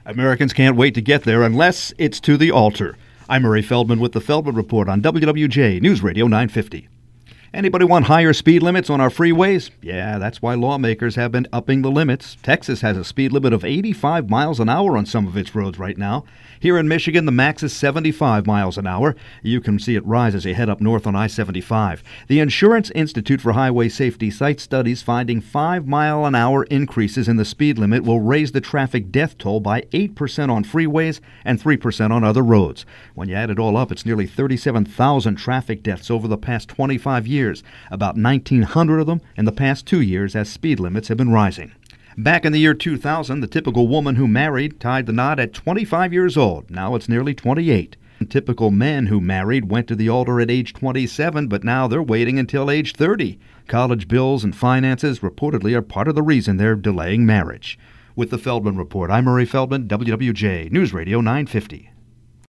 Americans can't wait to get there unless it's to the altar. I'm Murray Feldman with the Feldman Report on WWJ News Radio 950. Anybody want higher speed limits on our freeways? Yeah, that's why lawmakers have been upping the limits. Texas has a speed limit of 85 miles an hour on some of its roads right now. Here in Michigan, the max is 75 miles an hour. You can see it rise as you head up north on I-75. The Insurance Institute for Highway Safety cites studies finding 5-mile-an-hour increases in the speed limit will raise the traffic death toll by 8% on freeways and 3% on other roads. When you add it all up, it's nearly 37,000 traffic deaths over the past 25 years. About 1,900 of them in the past 2 years as speed limits have been rising. Back in the year 2000, the typical woman who married tied the knot at 25 years old. Now it's nearly 28. Typical men who married went to the altar at age 27, but now they're waiting until age 30. College bills and finances reportedly are part of the reason they're delaying marriage. With the Feldman Report, I'm Murray Feldman, WWJ News Radio 950.